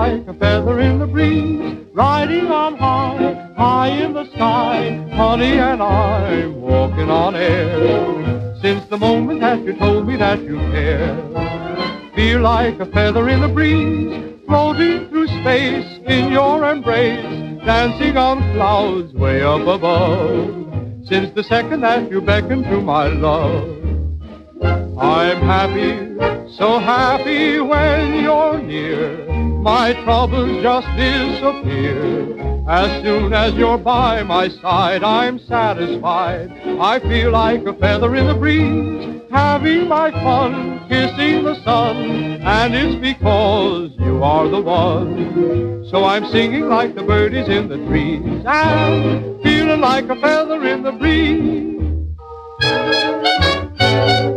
like a feather in the breeze, riding on high, high in the sky. Honey, and I'm walking on air. Since the moment that you told me that you care, feel like a feather in the breeze, floating through space in your embrace, dancing on clouds way up above. Since the second that you beckoned to my love, I'm happy, so happy when you're near. My troubles just disappear. As soon as you're by my side, I'm satisfied. I feel like a feather in the breeze, having my fun, kissing the sun. And it's because you are the one. So I'm singing like the birdies in the trees, and feeling like a feather in the breeze.